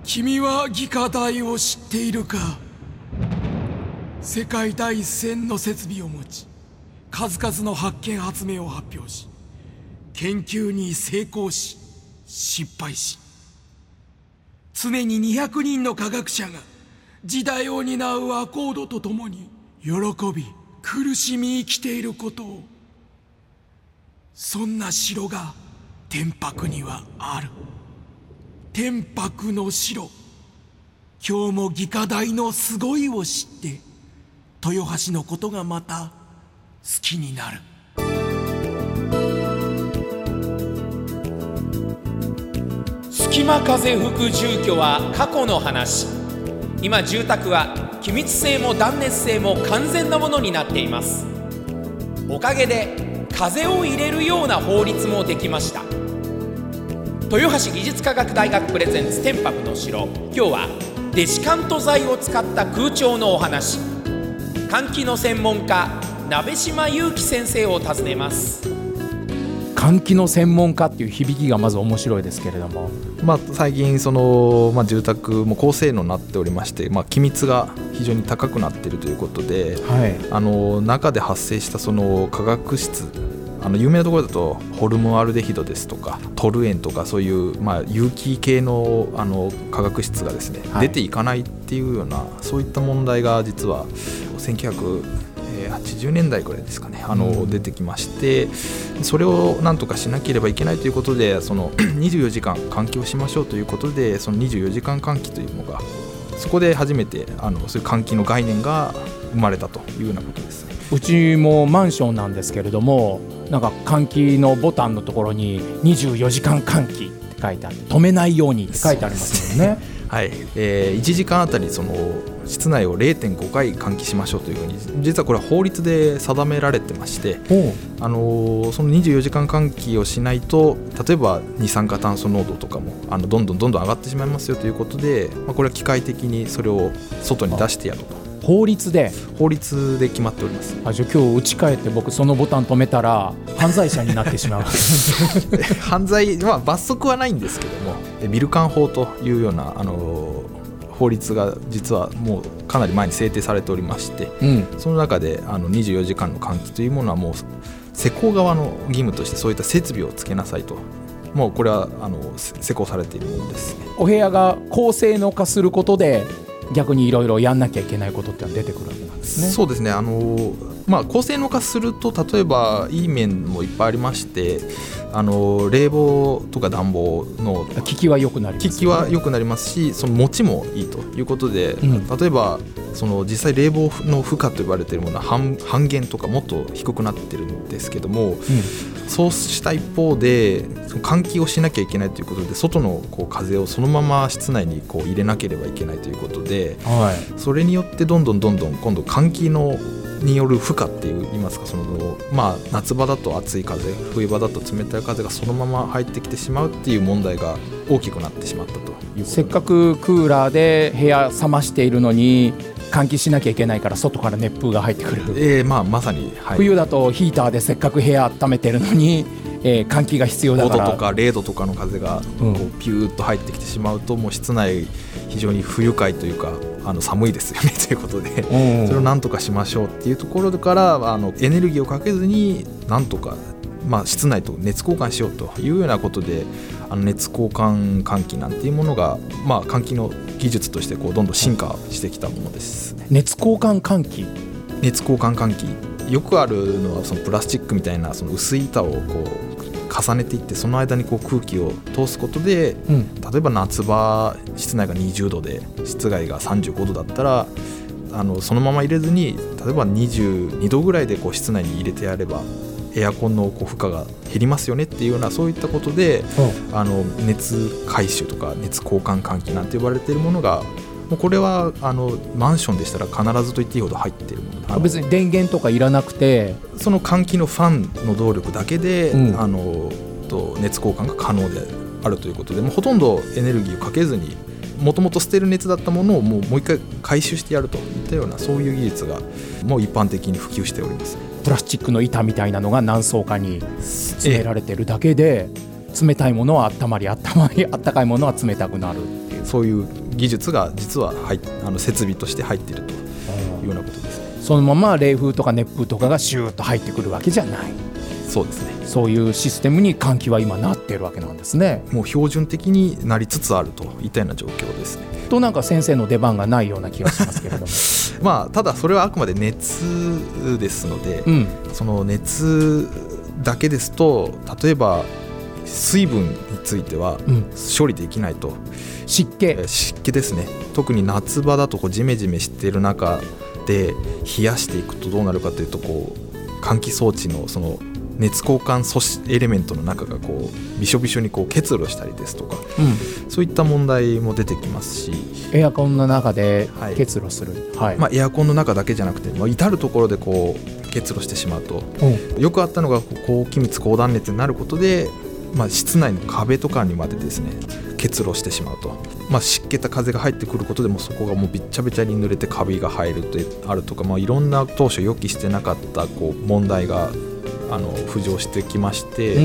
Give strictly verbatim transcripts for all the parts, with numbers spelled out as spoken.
君は技科大を知っているか。世界第一線の設備を持ち、数々の発見発明を発表し、研究に成功し失敗し、常ににひゃくにんの科学者が時代を担うアコードとともに喜び苦しみ生きていることを。そんな城が天白にはある。天白の城。今日も技科大のすごいを知って豊橋のことがまた好きになる。 隙間風吹く住居は過去の話。今住宅は気密性も断熱性も完全なものになっています。おかげで風を入れるような法律もできました。豊橋技術科学大学プレゼンツ天白の城。今日はデシカント材を使った空調のお話。換気の専門家鍋島祐樹先生を訪ねます。 換気の専門家っていう響きがまず面白いですけれども、 まあ、最近その、まあ、住宅も高性能になっておりまして、まあ、気密が非常に高くなっているということで、はい、あの中で発生したその化学質、あの有名なところだとホルムアルデヒドですとかトルエンとかそういう、まあ、有機系 の, あの化学質がですね、はい、出ていかないっていうようなそういった問題が実はせんきゅうひゃくはちじゅうねんだいぐらいですかね、あの、うん、出てきまして、それをなんとかしなければいけないということで、そのにじゅうよじかん換気をしましょうということで、そのにじゅうよじかん換気というのがそこで初めてあのそういう換気の概念が生まれたというようなことですね。 うちもマンションなんですけれども、なんか換気のボタンのところににじゅうよじかん換気って書いてあって、止めないようにって書いてありますよね。 はい、えー、いちじかんあたりその室内を れいてんごかい換気しましょうというふうに、実はこれは法律で定められてまして、あのー、そのにじゅうよじかん換気をしないと、例えば二酸化炭素濃度とかもあのどんどんどんどん上がってしまいますよということで、まあ、これは機械的にそれを外に出してやると。 法律で法律で決まっております。 あ、じゃあ今日家帰って僕そのボタン止めたら犯罪者になってしまう犯罪は罰則はないんですけども、ビル管法というようなあの法律が実はもうかなり前に制定されておりまして、うん、その中であのにじゅうよじかんの換気というものはもう施工側の義務としてそういった設備をつけなさいと、もうこれはあの施工されているものですね。 お部屋が高性能化することで逆にいろいろやんなきゃいけないことってのは出てくるわけなんですね。 そうですね、あの、まあ、高性能化すると例えばいい面もいっぱいありまして、あの冷房とか暖房の効きは良くなります、ね、 効きは良くなりますし、その持ちもいいということで、うん、例えばその実際冷房の負荷と呼ばれているものは 半, 半減とかもっと低くなってるんですけども、うん、そうした一方で換気をしなきゃいけないということで、外のこう風をそのまま室内にこう入れなければいけないということで、はい、それによってどんどんどんどん今度換気のによる負荷っていいますか、その、まあ、夏場だと暑い風、冬場だと冷たい風がそのまま入ってきてしまうっていう問題が大きくなってしまったということ。 せっかくクーラーで部屋冷ましているのに換気しなきゃいけないから外から熱風が入ってくる、 えーまあ、まさに、 はい、冬だとヒーターでせっかく部屋温めてるのに、えー、換気が必要だからごどとかれいどとかの風がこうピューッと入ってきてしまうと、うん、もう室内非常に不愉快というかあの寒いですよねということで、うん、それをなんとかしましょうっていうところからあのエネルギーをかけずになんとか、まあ、室内と熱交換しようというようなことで、あの熱交換換気なんていうものが、まあ、換気の技術としてこうどんどん進化してきたものですね。 熱交換換気熱交換換気、よくあるのはそのプラスチックみたいなその薄い板をこう重ねていって、その間にこう空気を通すことで、うん、例えば夏場室内がにじゅうどで室外がさんじゅうごどだったら、あのそのまま入れずに例えばにじゅうにどぐらいでこう室内に入れてやればエアコンのこう負荷が減りますよねっていうような、そういったことで、うん、あの熱回収とか熱交換換気なんて呼ばれているものが、もうこれはあのマンションでしたら必ずと言っていいほど入っているもの。 別に電源とかいらなくて、 その換気のファンの動力だけで、うん、あのと熱交換が可能であるということで、もうほとんどエネルギーをかけずに、もともと捨てる熱だったものをもう、もう一回回収してやるといったような、そういう技術がもう一般的に普及しております。 プラスチックの板みたいなのが何層かに詰められてるだけで、えー冷たいものは温まり、温まり温かいものは冷たくなるっていう、 そういう技術が実は入っあの設備として入っているというようなことですね。 そのまま冷風とか熱風とかがシューッと入ってくるわけじゃない。 そうですね。 そういうシステムに換気は今なっているわけなんですね。 もう標準的になりつつあるといったような状況ですね。 となんか先生の出番がないような気がしますけれどもまあただそれはあくまで熱ですので、 うん、 その熱だけですと、例えば水分については処理できないと、うん、 湿気、 えー、湿気ですね。特に夏場だとこうジメジメしている中で冷やしていくとどうなるかというと、こう換気装置のその熱交換素子エレメントの中がこうびしょびしょにこう結露したりですとか、うん、そういった問題も出てきますし、 エアコンの中で結露する、はいはい、 まあ、エアコンの中だけじゃなくて、まあ、至るところでこう結露してしまうと、うん、よくあったのが高気密高断熱になることで、まあ、室内の壁とかにまでですね結露してしまうと、まあ、湿気た風が入ってくることでもそこがもうびっちゃびちゃに濡れてカビが生えるとあるとか、まあ、いろんな当初予期してなかったこう問題があの浮上してきまして、うん、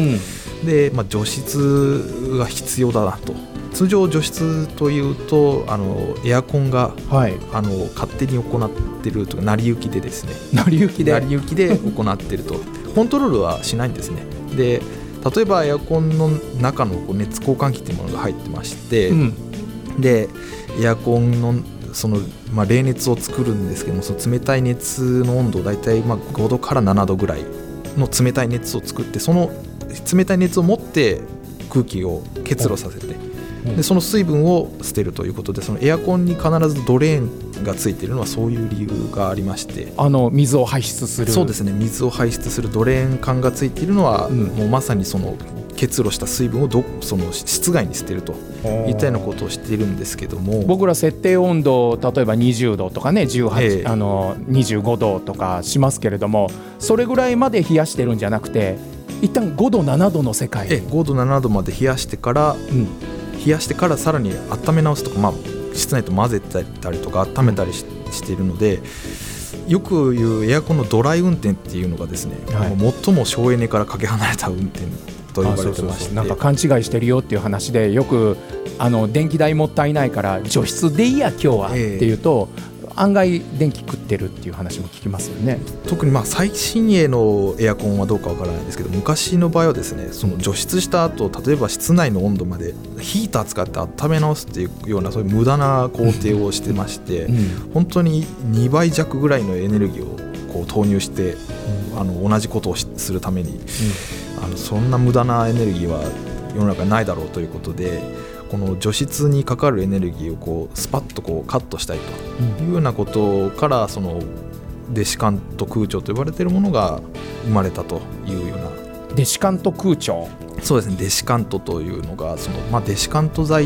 で、まあ、除湿が必要だなと。通常除湿というとあのエアコンが、はい、あの勝手に行っているとか成り行きでですね成り行きで成り行きで行っているとコントロールはしないんですね。で例えばエアコンの中のこう熱交換器というものが入ってまして、うん、でエアコンのその、まあ、冷熱を作るんですけども、その冷たい熱の温度をだいたいまあごどからななどぐらいの冷たい熱を作って、その冷たい熱を持って空気を結露させて、うん、でその水分を捨てるということで、そのエアコンに必ずドレーンがついているのはそういう理由がありまして、 あの水を排出する、 そうですね、水を排出するドレーン管がついているのは、うん、もうまさにその結露した水分をどその室外に捨てるといったようなことをしているんですけども、 僕ら設定温度例えばにじゅうどとかねじゅうはち、えー、あのにじゅうごどとかしますけれども、それぐらいまで冷やしてるんじゃなくて一旦ごどななどの世界、 えー、ごどななどまで冷やしてから、うん、冷やしてからさらに温め直すとか、まあ、室内と混ぜたりとか温めたり し,、うん、しているので、よく言うエアコンのドライ運転っていうのがですね、はい、もう最も省エネからかけ離れた運転と呼ばれてまして、 なんか勘違いしてるよっていう話で、よくあの電気代もったいないから除湿でいいや今日は、えー、っていうと案外電気食ってるっていう話も聞きますよね。 特にまあ最新鋭のエアコンはどうかわからないですけど、昔の場合はですね、その除湿した後、例えば室内の温度までヒーター使って温め直すっていうようなそういう無駄な工程をしてまして、うん、本当ににばい弱ぐらいのエネルギーをこう投入して、うん、あの同じことをするために、うん、あのそんな無駄なエネルギーは世の中にないだろうということで、この除湿にかかるエネルギーをこうスパッとこうカットしたいというようなことから、そのデシカント空調と呼ばれているものが生まれたというような。 デシカント空調、 そうですね、デシカントというのがその、まあ、デシカント剤って、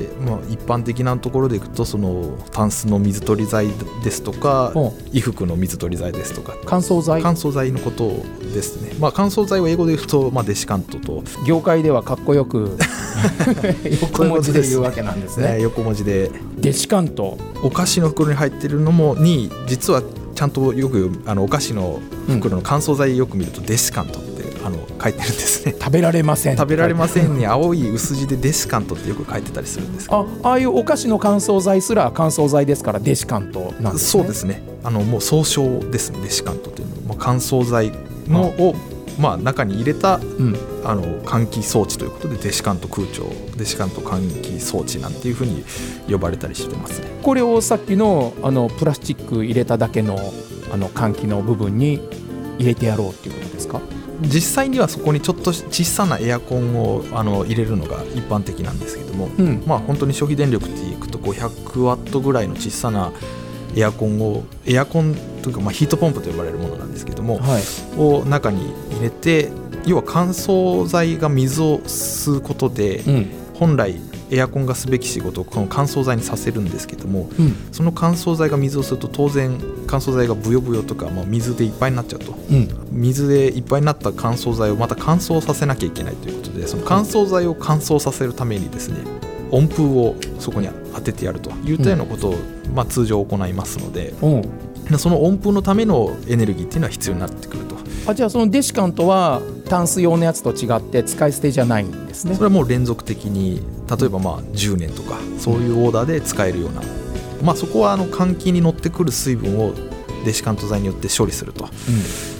まあ、一般的なところでいくとそのタンスの水取り剤ですとか衣服の水取り剤ですとか乾燥剤乾燥剤のことですね。まあ、乾燥剤を英語で言うと、まあ、デシカントと業界ではかっこよく横文字で言うわけなんですね。 横文字でデシカント、 お菓子の袋に入っているのもに実はちゃんとよくあのお菓子の袋の乾燥剤よく見るとデシカントってあの書いてるんですね。 食べられません食べられませんに青い薄字でデシカントってよく書いてたりするんですけど、 あああいうお菓子の乾燥剤すら乾燥剤ですからデシカントなんですね。 そうですね、あのもう総称ですね。デシカントというのは、まあ、乾燥剤のを、まあ、中に入れた、うん、あの換気装置ということでデシカント空調、デシカント換気装置なんていうふうに呼ばれたりしてますね。 これをさっき の, あのプラスチック入れただけ の, あの換気の部分に入れてやろうっていうことですか。 実際にはそこにちょっと小さなエアコンをあの入れるのが一般的なんですけども、うん、まあ、本当に消費電力っていくとごひゃくワットぐらいの小さなエアコンをエアコンというか、まあ、ヒートポンプと呼ばれるものなんですけども、はい、を中に入れて、要は乾燥剤が水を吸うことで、うん、本来エアコンがすべき仕事をこの乾燥剤にさせるんですけども、うん、その乾燥剤が水を吸うと当然乾燥剤がブヨブヨとか、まあ、水でいっぱいになっちゃうと、うん、水でいっぱいになった乾燥剤をまた乾燥させなきゃいけないということで、その乾燥剤を乾燥させるためにですね、温風をそこに当ててやるといったようなことを、うんまあ、通常行いますので、うん、その温風のためのエネルギーっていうのは必要になってくると。 あ、じゃあそのデシカントはタンス用のやつと違って使い捨てじゃないんですね。 それはもう連続的に例えばまあじゅうねんとかそういうオーダーで使えるような、まあ、そこはあの換気に乗ってくる水分をデシカント剤によって処理すると、うん、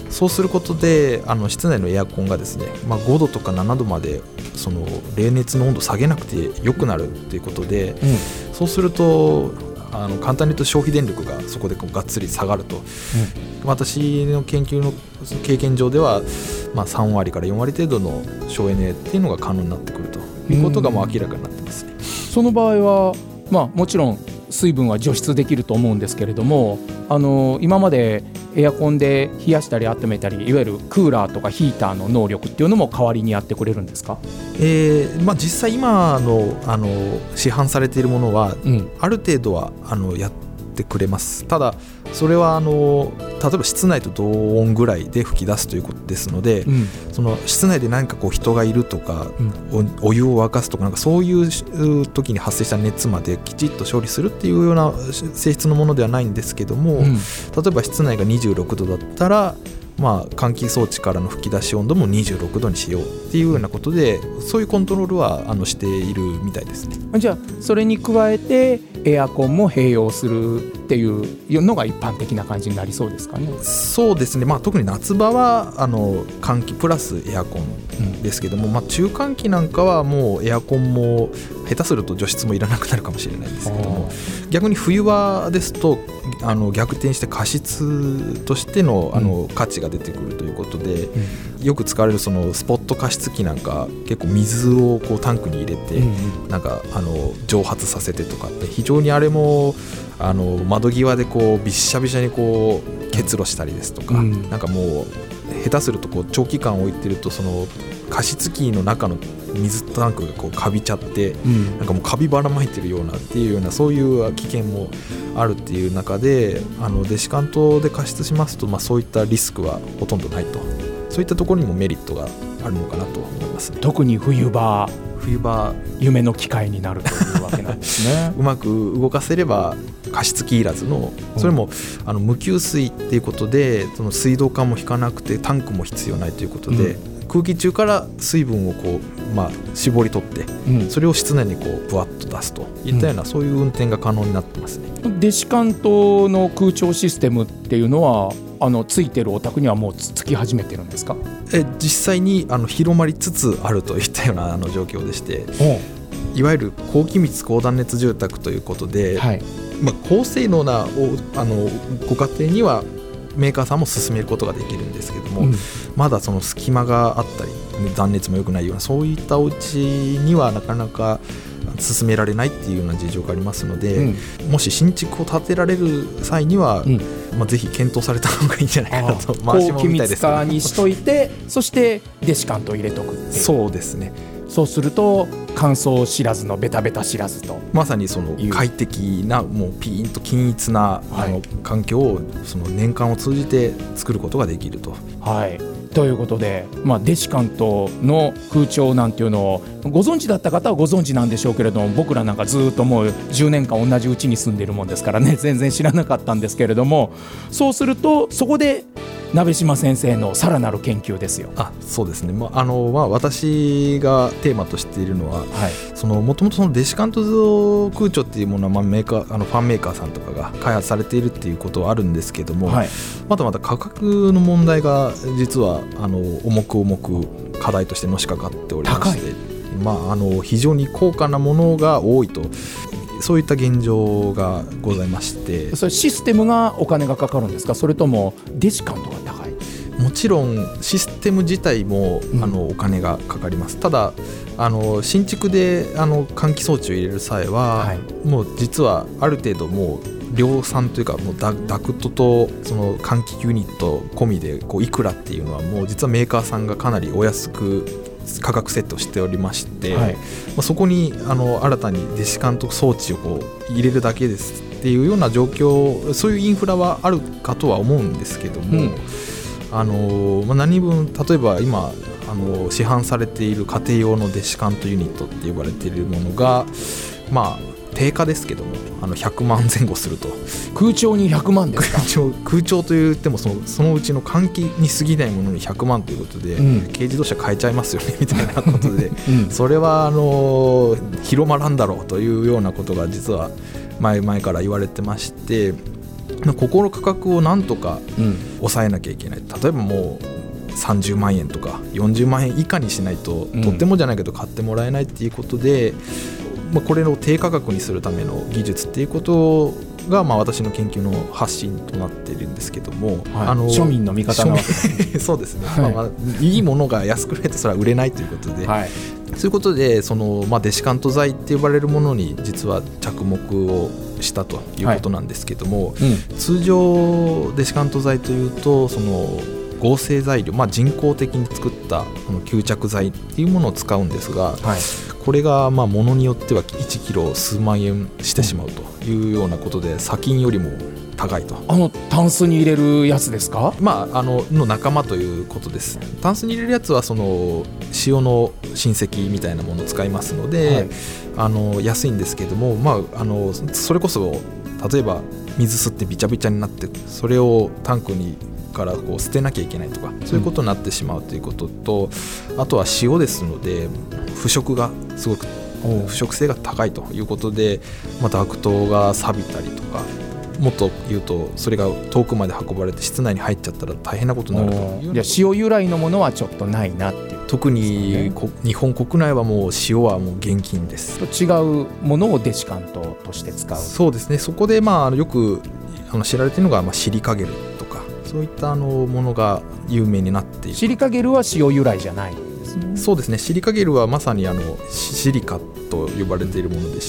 そうすることであの室内のエアコンがですね、まあ、ごどとかななどまでその冷熱の温度を下げなくて良くなるということで、うん、そうするとあの簡単に言うと消費電力がそこでこうがっつり下がると、うん、私の研究の経験上では、まあ、さんわりからよんわり程度の省エネっていうのが可能になってくるということがもう明らかになってますね。 その場合は、まあ、もちろん水分は除湿できると思うんですけれども、あの今までエアコンで冷やしたり温めたりいわゆるクーラーとかヒーターの能力っていうのも代わりにやってくれるんですか？ えーまあ、実際今 の, あの市販されているものは、うん、ある程度はあのやってくれます。ただそれはあの例えば室内と同温ぐらいで吹き出すということですので、うん、その室内で何かこう人がいるとか、うん、お, お湯を沸かすとか、なんかそういう時に発生した熱まできちっと処理するっていうような性質のものではないんですけども、うん、例えば室内がにじゅうろくどだったら、まあ、換気装置からの吹き出し温度もにじゅうろくどにしようっていうようなことで、そういうコントロールはあのしているみたいですね。 じゃあそれに加えてエアコンも併用するっていうのが一般的な感じになりそうですかね。 そうですね、まあ、特に夏場はあの換気プラスエアコンですけども、うん、まあ、中換気なんかはもうエアコンも下手すると除湿もいらなくなるかもしれないですけども、逆に冬場ですとあの逆転して加湿として の, あの価値が出てくるということで、うん、よく使われるそのスポット加湿器なんか結構水をこうタンクに入れて、うん、なんかあの蒸発させてとかって非常にあれもあの窓際でこうびっしゃびしゃにこう結露したりですとか、うん、なんかもう下手するとこう長期間置いてるとその加湿器の中の水タンクがこうカビちゃって、うん、なんかもうカビばらまいてるようなっていうようなそういう危険もあるっていう中で、あのデシカントで加湿しますと、まあ、そういったリスクはほとんどないと、そういったところにもメリットがあるのかなと思います、ね、 特に冬場冬場夢の機会になるというわけなんですねうまく動かせれば加湿器いらずの、それも、うん、あの無給水っていうことでその水道管も引かなくてタンクも必要ないということで、うん、空気中から水分をこう、まあ、絞り取って、うん、それを室内にこうブワッと出すといったような、うん、そういう運転が可能になってますね。 デシカントの空調システムっていうのはあのついてるお宅にはもうつき始めてるんですか？ え実際にあの広まりつつあるといったようなあの状況でして、いわゆる高気密高断熱住宅ということで、はい、まあ、高性能なおあのご家庭にはメーカーさんも進めることができるんですけども、うん、まだその隙間があったり断熱も良くないようなそういったお家にはなかなか進められないっていうような事情がありますので、うん、もし新築を建てられる際には、うん、まあ、ぜひ検討された方がいいんじゃないかなと。 高気密化にしといてそしてデシカントを入れとくっていう。 そうですね。 そうすると乾燥知らずのベタベタ知らずとまさにその快適なもうピーンと均一な、はい、あの環境をその年間を通じて作ることができると。 はい、ということで、まあ、デシカントの空調なんていうのをご存知だった方はご存知なんでしょうけれども、僕らなんかずっともうじゅうねんかん同じうちに住んでいるもんですからね、全然知らなかったんですけれども、そうするとそこで鍋島先生のさらなる研究ですよ。 あ、そうですね、まああのまあ、私がテーマとしているのは、はい、そのもともとそのデシカント空調っていうものは、まあ、メーカーあのファンメーカーさんとかが開発されているっていうことはあるんですけども、はい、まだまだ価格の問題が実はあの重く重く課題としてのしかかっておりまして、まあ、あの非常に高価なものが多いと、そういった現状がございまして。 それシステムがお金がかかるんですか、それともデシカントが高い？ もちろんシステム自体も、うん、あのお金がかかります。ただあの新築であの換気装置を入れる際は、はい、もう実はある程度もう量産というかもう ダ, ダクトとその換気ユニット込みでこういくらっていうのはもう実はメーカーさんがかなりお安く価格設定をしておりまして、はい、まあ、そこにあの新たにデシカント装置をこう入れるだけですっていうような状況、そういうインフラはあるかとは思うんですけども、うん、あのまあ、何分例えば今あの市販されている家庭用のデシカントユニットって呼ばれているものがまあ定価ですけどもあのひゃくまんぜん後すると。 空調にひゃくまんですか。 空調、空調と言ってもその、そのうちの換気に過ぎないものにひゃくまんということで、うん、軽自動車買えちゃいますよねみたいなことで、うん、それはあの広まらんだろうというようなことが実は前々から言われてまして、ここの価格をなんとか抑えなきゃいけない、例えばもうさんじゅうまんえんとかよんじゅうまんえん以下にしないと、うん、とってもじゃないけど買ってもらえないっていうことで、まあ、これを低価格にするための技術っていうことが、まあ、私の研究の発信となっているんですけども、 はい、あの庶民の味方なわけですね。 そうですね、はい、まあまあ、いいものが安くないとそれは売れないということで、はい、そういうことでその、まあ、デシカント剤って呼ばれるものに実は着目をしたということなんですけども、はい、うん、通常デシカント剤というとその合成材料、まあ、人工的に作ったこの吸着剤っていうものを使うんですが、はい、これがまあものによってはいちキロ数万円してしまうというようなことで、砂金よりも高いと。 あのタンスに入れるやつですか。 まあ、あのの仲間ということです。タンスに入れるやつはその塩の親戚みたいなものを使いますので、はい、あの安いんですけども、まあ、あのそれこそ例えば水吸ってびちゃびちゃになってそれをタンクにからこう捨てなきゃいけないとか、そういうことになってしまうということと、うん、あとは塩ですので腐食がすごく腐食性が高いということで、まあ、ダクトが錆びたりとか、もっと言うとそれが遠くまで運ばれて室内に入っちゃったら大変なことになるという。 いや、塩由来のものはちょっとないなっていう、 特に日本国内はもう塩はもう厳禁です。 違うものをデシカントとして使う。 そうですね。そこでまあよくあの知られているのがまあシリカゲルとか、そういったあのものが有名になっている。 シリカゲルは塩由来じゃないですね。 そうですね。シリカゲルはまさにあのシリカと呼ばれているものでして、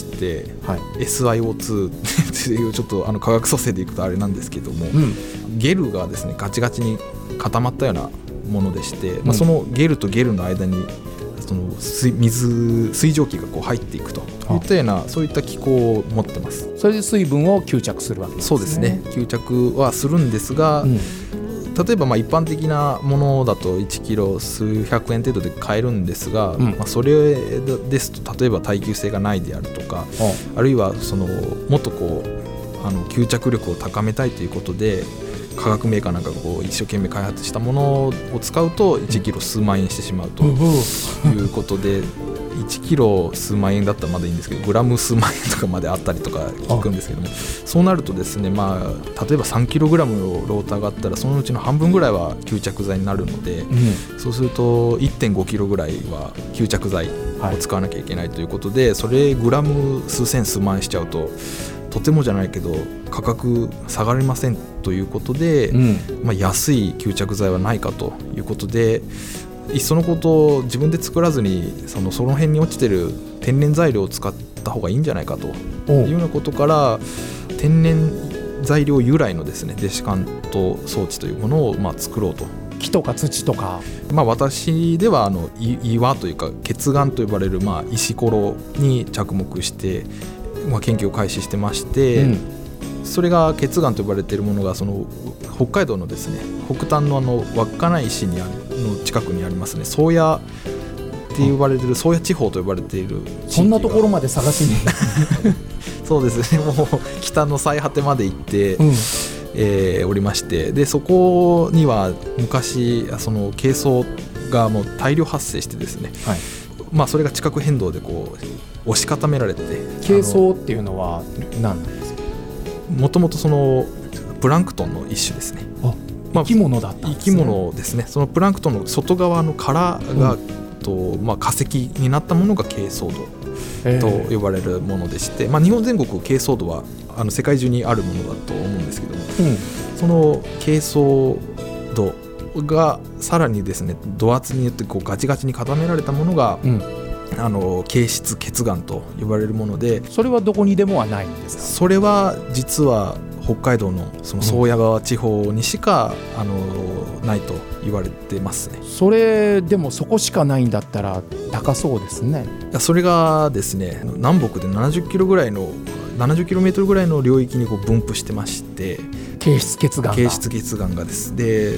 はい、エスアイオーツー っていうちょっとあの化学組成でいくとあれなんですけども、うん、ゲルがですねガチガチに固まったようなものでして、うん、まあ、そのゲルとゲルの間にその 水, 水水蒸気がこう入っていくといったような、そういった機構を持ってます。 それで水分を吸着するわけですね。 そうですね。吸着はするんですが、うん、例えばまあ一般的なものだといちキロ数百円程度で買えるんですが、うん、まあ、それですと例えば耐久性がないであるとか、あるいはそのもっとこうあの吸着力を高めたいということで化学メーカーなんかがこう一生懸命開発したものを使うといちキロ数万円してしまうということで、いちキロ数万円だったらまだいいんですけど、グラム数万円とかまであったりとか聞くんですけども、そうなるとですね、まあ、例えばさんキログラムのローターがあったらそのうちの半分ぐらいは吸着剤になるので、うん、そうすると いってんごキロぐらいは吸着剤を使わなきゃいけないということで、はい、それグラム数千数万円しちゃうととてもじゃないけど価格下がりませんということで、うん、まあ、安い吸着剤はないかということで、いっそのことを自分で作らずにそのその辺に落ちてる天然材料を使った方がいいんじゃないかというようなことから、天然材料由来のですねデシカント装置というものをまあ作ろうと。 木とか土とか、 まあ、私ではあの岩というか結岩と呼ばれるまあ石ころに着目してまあ研究を開始してまして、うん、それが結岩と呼ばれているものがその北海道のですね北端のあの稚内市にあるの近くにありますね、宗谷って呼ばれている宗谷地方と呼ばれている地域が、 そんなところまで探しにそうですね、もう北の最果てまで行って、うん、えー、おりまして、でそこには昔その珪藻がもう大量発生してですね、はい、まあ、それが地殻変動でこう押し固められて、 珪藻っていうのは何なんですか。 もともとそのプランクトンの一種ですね。 あ、まあ、生き物だったんですね。 生き物ですね。そのプランクトンの外側の殻が、うん、とまあ、化石になったものが珪藻土と呼ばれるものでして、まあ、日本全国珪藻土はあの世界中にあるものだと思うんですけども、うん、その珪藻土がさらにですね土圧によってこうガチガチに固められたものが、うん、あの珪質結岩と呼ばれるもので、 それはどこにでもはないんですか。 それは実は北海道のその宗谷川地方にしか、うん、あのないと言われてますね。 それでもそこしかないんだったら高そうですね。 いや、それがですね南北でななじゅっキロぐらいのななじゅっキロメートルぐらいの領域にこう分布してまして、 珪質結岩が珪質結岩がです。で、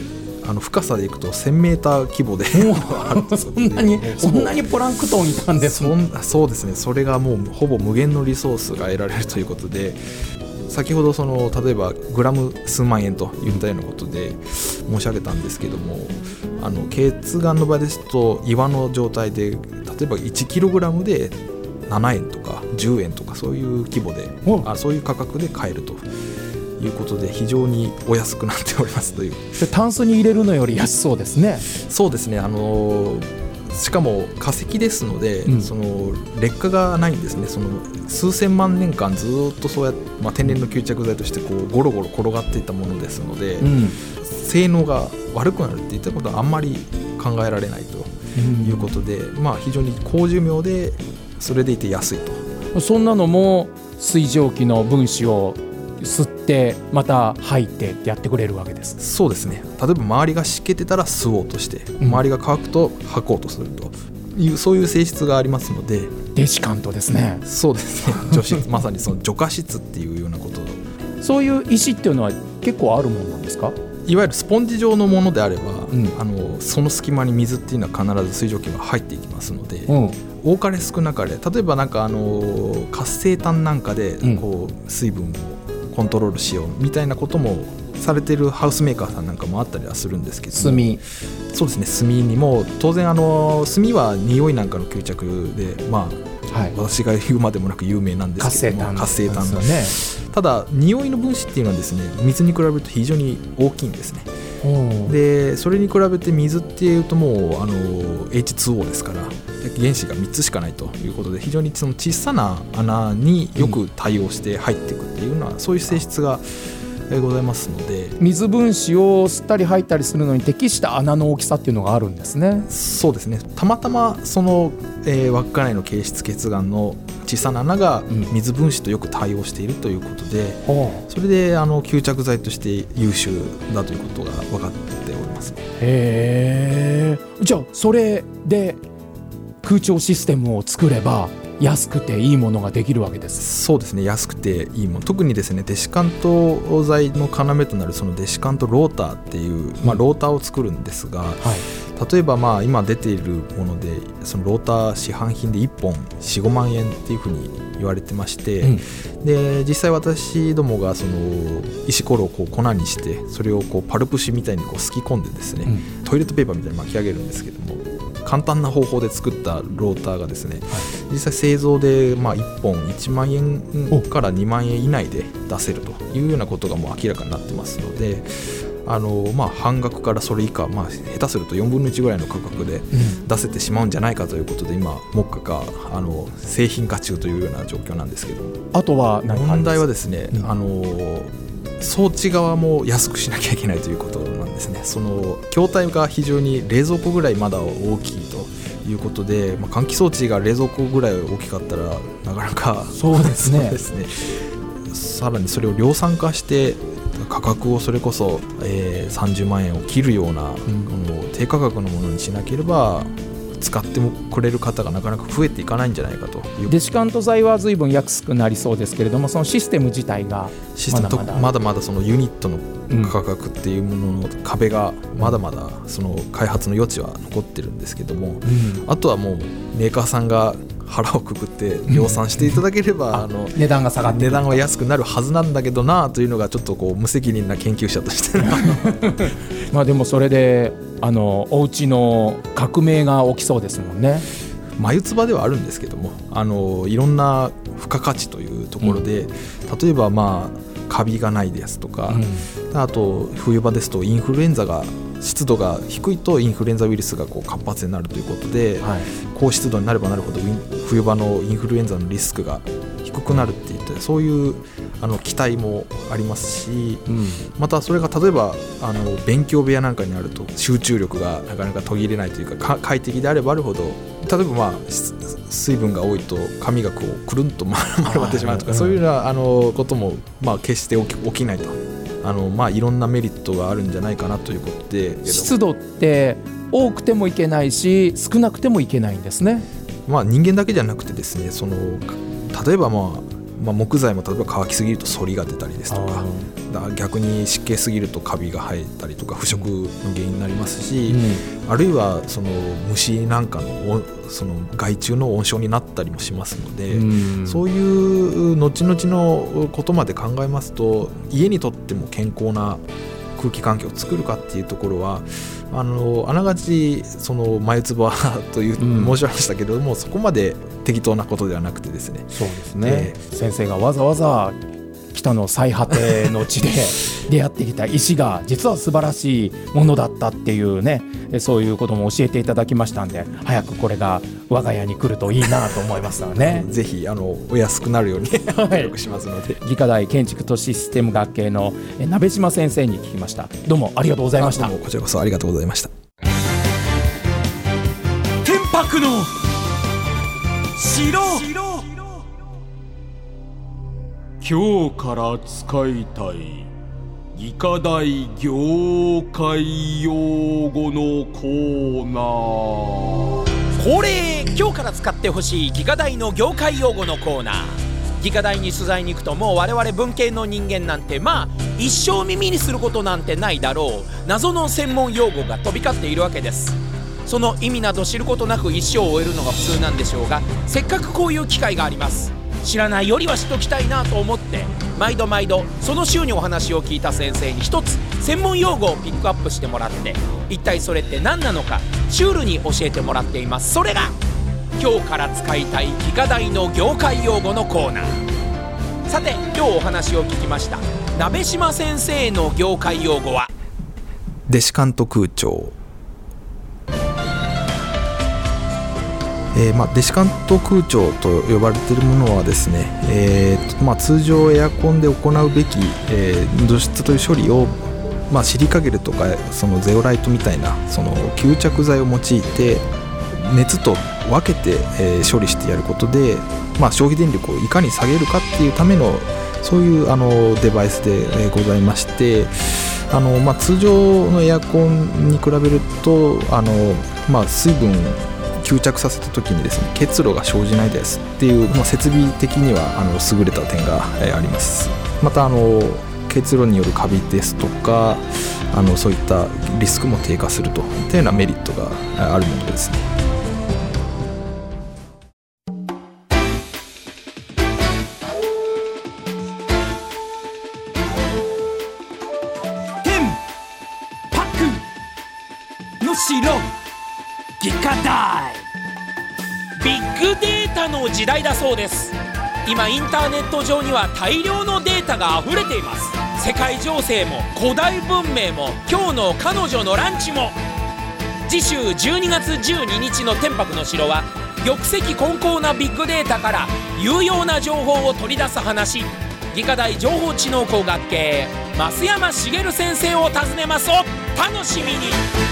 あの深さでいくとせんメーター規模でそんなにそんなにプランクトンいたんですね。 そそうですね。それがもうほぼ無限のリソースが得られるということで、先ほどその例えばグラム数万円といったようなことで申し上げたんですけども、あの結岩の場合ですと岩の状態で例えばいちキログラムでななえんとかじゅうえんとかそういう規模で、あそういう価格で買えるということで非常にお安くなっておりますという。 でタンスに入れるのより安そうですね。 そうですね。あのしかも化石ですので、うん、その劣化がないんですね。その数千万年間ずっとそうやって、まあ、天然の吸着剤としてこうゴロゴロ転がっていたものですので、うん、性能が悪くなるっていったことはあんまり考えられないということで、うん、まあ、非常に高寿命でそれでいて安いと。 そんなのも水蒸気の分子を吸ってまた吐いてってやってくれるわけです。 そうですね。例えば周りが湿気てたら吸おうとして、うん、周りが乾くと吐こうとするという、そういう性質がありますので。 デシカントですね。 そうですね。除湿まさにその除化質っていうようなこと。 そういう石っていうのは結構あるものなんですか？ いわゆるスポンジ状のものであれば、うん、あのその隙間に水っていうのは必ず水蒸気が入っていきますので、うん、多かれ少なかれ、例えばなんかあの活性炭なんかでこう水分をコントロールしようみたいなこともされているハウスメーカーさんなんかもあったりはするんですけども、 炭、 そうですね、炭にも当然あの炭は匂いなんかの吸着で、まあ、はい、私が言うまでもなく有名なんですけども、活性炭です、ね、ただ匂いの分子っていうのはですね、水に比べると非常に大きいんですね。でそれに比べて水っていうともうあの エイチツーオー ですから原子がみっつしかないということで、非常にその小さな穴によく対応して入っていくっていうような、そういう性質がございますので、 水分子を吸ったり吐いたりするのに適した穴の大きさっていうのがあるんですね。 そうですね。たまたまその、えー、稚内の珪質結岩の小さな穴が水分子とよく対応しているということで、うん、それであの吸着剤として優秀だということが分かっております。 へー。じゃあそれで空調システムを作れば安くていいものができるわけです。 そうですね。安くていいもの、特にですね、デシカント剤の要となるそのデシカントローターっていう、まあ、ローターを作るんですが、はい、例えばまあ今出ているものでそのローター市販品でいっぽん よん,ごまんえんっていうふうに言われてまして、うん、で実際私どもがその石ころをこう粉にしてそれをこうパルプ紙みたいにこうすき込んでですね、うん、トイレットペーパーみたいに巻き上げるんですけども、簡単な方法で作ったローターがですね、はい、実際製造でまあいっぽんいちまんえんからにまんえん以内で出せるというようなことがもう明らかになってますので、あのまあ半額からそれ以下、まあ、下手するとよんぶんのいちぐらいの価格で出せてしまうんじゃないかということで、今目下があの製品化中というような状況なんですけど、 あとは何かありますか？ 問題はですね、うん、あの装置側も安くしなきゃいけないということなんですね。その筐体が非常に冷蔵庫ぐらいまだ大きいということで、まあ、換気装置が冷蔵庫ぐらい大きかったらなかなかそうですね。 そうですね。さらにそれを量産化して価格をそれこそ、えー、さんじゅうまんえんを切るような、うん、この低価格のものにしなければ使ってもくれる方がなかなか増えていかないんじゃないかという。 デシカント剤は随分安くなりそうですけれども、そのシステム自体がシステムとまだまだそのユニットの価格っていうものの壁がまだまだその開発の余地は残ってるんですけども、うん、あとはもうメーカーさんが腹をくくって量産していただければ、うん、あの値段が下がって値段は安くなるはずなんだけどなというのがちょっとこう無責任な研究者としてまあでもそれであのお家の革命が起きそうですもんね。 眉唾ではあるんですけども、あのいろんな付加価値というところで、うん、例えばまあカビがないですとか、うん、あと冬場ですとインフルエンザが湿度が低いとインフルエンザウイルスがこう活発になるということで、はい、高湿度になればなるほど冬場のインフルエンザのリスクが低くなるっていったそういうあの期待もありますし、うん、またそれが例えばあの勉強部屋なんかにあると集中力がなかなか途切れないというか、快適であればあるほど、例えばまあ水分が多いと髪がこうくるんと丸まってしまうとか、そういうようなあのこともまあ決して起き、起きないと、あのまあいろんなメリットがあるんじゃないかなということで。 湿度って多くてもいけないし少なくてもいけないんですね。 まあ人間だけじゃなくてですね、その例えばまあまあ、木材も例えば乾きすぎると反りが出たりですとか、だから逆に湿気すぎるとカビが生えたりとか腐食の原因になりますし、うん、あるいはその虫なんかのその害虫の温床になったりもしますので、うん、そういう後々のことまで考えますと、家にとっても健康な空気環境を作るかっていうところはあのあながちその眉唾という申し上げましたけれども、うん、そこまで適当なことではなくてですね。 そうですね、えー、先生がわざわざ北の最果ての地で出会ってきた石が実は素晴らしいものだったっていうね、そういうことも教えていただきましたんで、早くこれが我が家に来るといいなと思いますからねぜひあのお安くなるように努力しますので。 技科大建築都市システム学系の鍋島先生に聞きました。どうもありがとうございました。 どうもこちらこそありがとうございました。 天白の城、今日から使いたい技科大業界用語のコーナー。 恒例、今日から使ってほしい技科大の業界用語のコーナー。技科大に取材に行くと、もう我々文系の人間なんてまあ一生耳にすることなんてないだろう謎の専門用語が飛び交っているわけです。その意味など知ることなく一生を終えるのが普通なんでしょうが、せっかくこういう機会があります。知らないよりは知っときたいなと思って、毎度毎度その週にお話を聞いた先生に一つ専門用語をピックアップしてもらって、一体それって何なのかシュールに教えてもらっています。それが今日から使いたい技科大の業界用語のコーナー。さて今日お話を聞きました鍋島先生の業界用語はデシカント空調。えーまあ、デシカント空調と呼ばれているものはですね、えーまあ、通常エアコンで行うべき、えー、除湿という処理を、まあ、シリカゲルとかそのゼオライトみたいなその吸着剤を用いて熱と分けて、えー、処理してやることで、まあ、消費電力をいかに下げるかっていうためのそういうあのデバイスで、えー、ございまして、あの、まあ、通常のエアコンに比べるとあの、まあ、水分吸着させた時にですね結露が生じないですっていう、まあ、設備的にはあの優れた点が、えー、あります。またあの結露によるカビですとかあのそういったリスクも低下するといったようなメリットがあるものですね。 天白の城技科大。 ビッグデータの時代だそうです。今インターネット上には大量のデータがあふれています。世界情勢も古代文明も今日の彼女のランチも。次週じゅうにがつじゅうににちの天白の城は玉石混交なビッグデータから有用な情報を取り出す話。技科大情報知能工学系増山茂先生を訪ねます。お楽しみに。